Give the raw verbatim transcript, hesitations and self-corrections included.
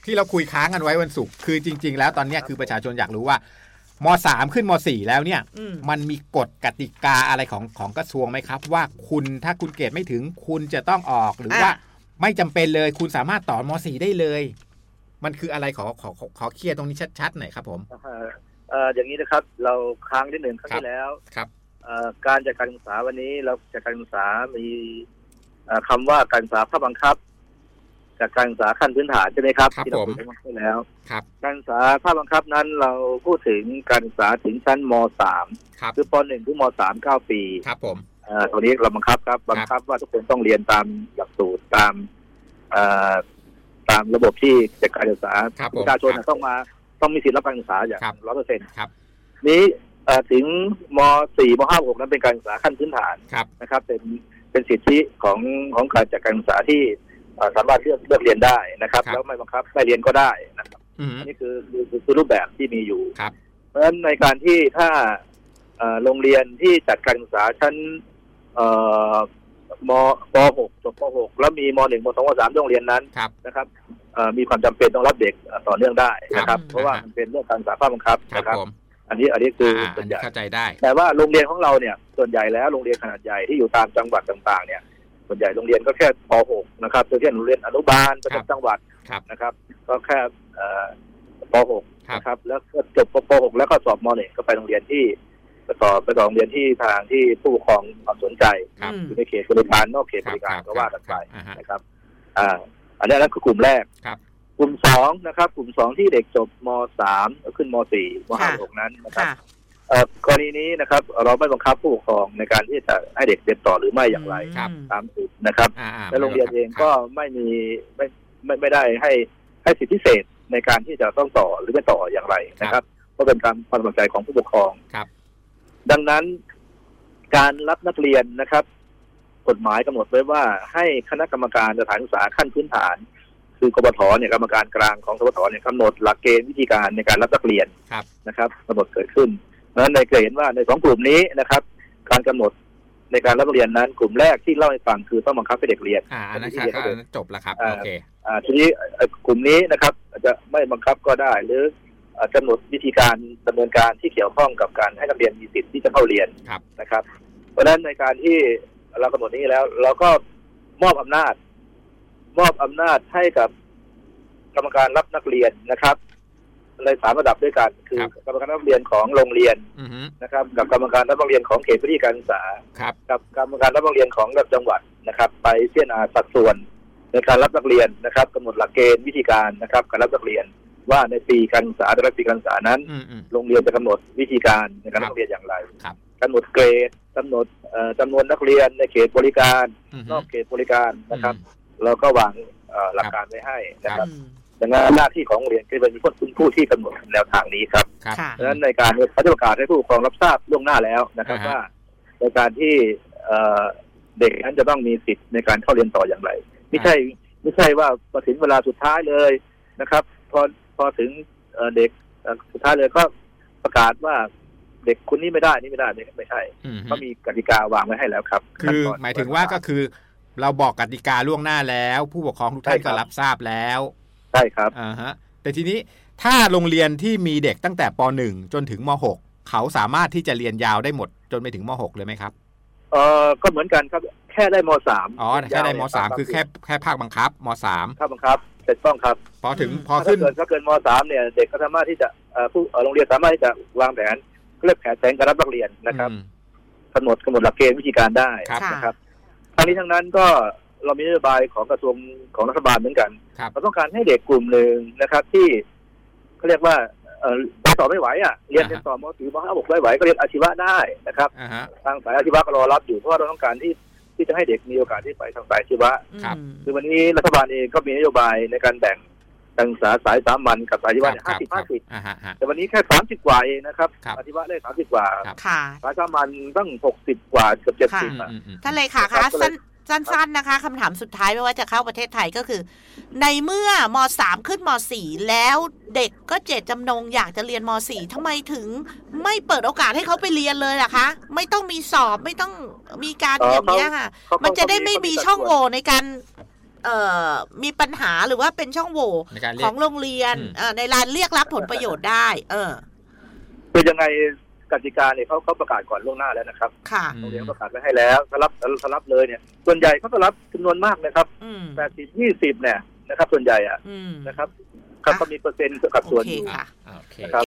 ที่เราคุยค้างกันไว้วันศุกร์คือจริงๆแล้วตอนนี้คือประชาชนอยากรู้ว่าม.สาม ขึ้นม.สี่ แล้วเนี่ยมันมีกฎกติกาอะไรของของกระทรวงไหมครับว่าคุณถ้าคุณเกรดไม่ถึงคุณจะต้องออกหรือว่าไม่จำเป็นเลยคุณสามารถต่อม.สี่ ได้เลยมันคืออะไรขอขอขอขอเคลียร์ตรงนี้ชัดๆหน่อยครับผมเอ่ออย่างนี้นะครับเราค้างที่หนึ่งครั้งที่แล้วครับเอ่อการจัดการศึกษาวันนี้เราจัดการศึกษามีคำว่าการศึกษาภาคบังคับจากการศึกษาขั้นพื้นฐานใช่ไหมครับที่เราพูดไปแล้วการศึกษาภาคบังคับนั้นเราพูดถึงการศึกษาถึงชั้นม.สาม คือป.หนึ่ง ถึงม.สาม เก้า ปีครับผมเอ่อตรงนี้เราบังคับครับบังคับว่าทุกคนต้องเรียนตามหลักสูตรตามเอ่อตามระบบที่จัดการศึกษาประชาชนต้องมาต้องมีสิทธิรับการศึกษาอย่าง ร้อยเปอร์เซ็นต์ครับนี้ถึงม.สี่ ม.ห้า ม.หก นั้นเป็นการศึกษาขั้นพื้นฐานนะครับเป็นเป็นสิทธิของของการจัดการศึกษาที่สามารถเลือกเลือกเรียนได้นะครับแล้วไม่บังคับไม่เรียนก็ได้นะครับอันนี้คือคือคือรูปแบบที่มีอยู่เพราะฉะนั้นในการที่ถ้าโรงเรียนที่จัดการศึกษาชั้นม.ป.หก จบป.หก แล้วมีม.หนึ่ง ม.สอง ม.สาม โรงเรียนนั้นนะครับมีความจำเป็นต้องรับเด็กต่อเนื่องได้นะครับเพราะว่ามันเป็นเรื่องการศึกษาภาคบังคับนะครับอันนี้อันนี้คือส่วนใหญ่เข้าใจได้แต่ว่าโรงเรียนของเราเนี่ยส่วนใหญ่แล้วโรงเรียนขนาดใหญ่ที่อยู่ตามจังหวัดต่างๆเนี่ยส่วนใหญ่โรงเรียนก็แค่ป.หก นะครับเช่นโรงเรียนอนุบาลประจำจังหวัดนะครับก็แค่ป.หก นะครับแล้วก็จบป.หก แล้วก็สอบม.หนึ่งก็ไปโรงเรียนที่สอบไปโรงเรียนที่ทางที่ผู้ปกครองความสนใจอยู่ในเขตบริการนอกเขตบริการก็ว่ากันไปนะครับอ่าอันนี้นั่นคือกลุ่มแรกกลุ่มสองนะครับกลุ่มสองที่เด็กจบม.สาม ขึ้นม.สี่ ม.ห้า ม.หก นั้นนะครับกรณีนี้นะครับเราไม่บังคับผู้ปกครองในการที่จะให้เด็กเรียนต่อหรือไม่อย่างไรตามสิทธินะครับและโรงเรียนเองก็ไม่มีไม่ไม่ไม่ได้ให้ให้สิทธิพิเศษในการที่จะต้องต่อหรือไม่ต่ออย่างไรนะครับเพราะเป็นการความสนใจของผู้ปกครองดังนั้นการรับนักเรียนนะครับกฎหมายกำหนดไว้ว่าให้คณะกรรมการสถานศึกษาขั้นพื้นฐานคือกบฏ.เนี่ยกรรมการกลางของกบฏ.เนี่ยกำหนดหลักเกณฑ์วิธีการในการรับนักเรียนนะครับกำหนดเกิดขึ้นเพราะฉะนั้นในเกณฑ์ว่าในสองกลุ่มนี้นะครับการกำหนดในการรับนักเรียนนั้นกลุ่มแรกที่เล่าให้ฟังคือต้องบังคับให้เด็กเรียนอ่าอันนั้นจบแล้วครับโอเคอ่าทีนี้กลุ่มนี้นะครับจะไม่บังคับก็ได้หรือกำหนดวิธีการดำเนินการที่เกี่ยวข้องกับการให้นักเรียนมีสิทธิ์ที่จะเข้าเรียนนะครับเพราะฉะนั้นในการที่เรากำหนดนี้แล้วเราก็มอบอำนาจมอบอำนาจให้กับกรรมการรับนักเรียนนะครับในสามระดับด้วยกันคือกรรมการรับนักเรียนของโรงเรียนนะครับกับกรรมการรับนักเรียนของเขตพื้นที่การศึกษากับกรรมการรับนักเรียนของระดับจังหวัดนะครับไปพิจารณาสัดส่วนในการรับนักเรียนนะครับกำหนดหลักเกณฑ์วิธีการนะครับการรับนักเรียนว่าในปีการศึกษาแต่ละปีการศึกษานั้นโรงเรียนจะกำหนดวิธีการในการรับนักเรียนอย่างไรกำหนดเกรดกำหนดจำนวนนักเรียนในเขตบริการนอกเขตบริการนะครับเราก็วางหลักการไว้ให้นะครับดังนั้นหน้าที่ของโรงเรียนก็เป็นผู้ผู้ที่กำหนดแนวทางนี้ครับดังนั้นในการเขาจะประกาศให้ผู้ปกครองรับทราบล่วงหน้าแล้วนะครับว่าในการที่เด็กนั้นจะต้องมีสิทธิ์ในการเข้าเรียนต่ออย่างไรไม่ใช่ไม่ใช่ว่าพอถึงเวลาสุดท้ายเลยนะครับพอพอถึงเด็กสุดท้ายเลยก็ประกาศว่าเด็กคนนี้ไม่ได้นี่ไม่ได้ไม่ใช่ก็มีกติกาวางไว้ให้แล้วครับคือหมายถึงว่าก็คือเราบอกกติกาล่วงหน้าแล้วผู้ปกครองทุกท่านก็รับทราบแล้วใช่ครับอ่าฮะแต่ทีนี้ถ้าโรงเรียนที่มีเด็กตั้งแต่ป.หนึ่ง จนถึงม.หก เขาสามารถที่จะเรียนยาวได้หมดจนไปถึงม.หก เลยไหมครับเอ่อก็เหมือนกันครับแค่ได้ม.สามอ๋อแค่ได้ม.สาม คือแค่แค่ภาคบังคับม.สามภาคบังคับถูกต้องครับพอถึงพอขึ้นถ้าเกินม.สาม เนี่ยเด็กก็สามารถที่จะเอ่อผู้โรงเรียนสามารถที่จะวางแผนเรียกแผนแผนการรับนักเรียนนะครับกำหนดกำหนดหลักเกณฑ์วิธีการได้นะครับทั้งนี้ทั้งนั้นก็เรามีนโยบายของกระทรวงของรัฐบาลเหมือนกันเราต้องการให้เด็กกลุ่มหนึ่งนะครับที่เขาเรียกว่าเอ่อต่อไม่ไหวอ่ะเรียนเป็นต่อม.สี่ ม.ห้า ม.หกไม่ไหวก็เรียนอาชีวะได้นะครับทางสายอาชีวะก็รอรับอยู่เพราะว่าเราต้องการที่ที่จะให้เด็กมีโอกาสที่ไปทางสายอาชีวะคือวันนี้รัฐบาลเองก็มีนโยบายในการแบ่งการศึกษาสายสามัญกับสายอาชีวะห้าสิบ ห้าสิบแต่วันนี้แค่สามสิบกว่าเองนะครับอาชีวะได้สามสิบกว่าสายสามัญตั้งหกสิบกว่าเกือบเจ็ดสิบท่านเลขาคะสั้นๆนะคะคำถามสุดท้ายไม่ว่าจะเข้าประเทศไทยก็คือในเมื่อม.สาม ขึ้นม.สี่ แล้วเด็กก็เจตจำนงอยากจะเรียนม.สี่ ทำไมถึงไม่เปิดโอกาสให้เขาไปเรียนเลยล่ะคะไม่ต้องมีสอบไม่ต้องมีการอย่างนี้ค่ะมันจะได้ไม่มีช่องโหว่ในการเอ่อมีปัญหาหรือว่าเป็นช่องโหว่ของโรงเรียนในการเรียกรับผลประโยชน์ได้เออคือยังไงกติกาเนี่ยเขาเขาประกาศก่อนล่วงหน้าแล้วนะครับโรงเรียนประกาศไว้ให้แล้วถ้ารับถ้ารับเลยเนี่ยส่วนใหญ่เขาก็รับจำนวนมากนะครับแปดสิบยี่สิบเนี่ยนะครับส่วนใหญ่อ่ะนะครับเขาก็มีเปอร์เซ็นต์กับส่วนอยู่นะครับ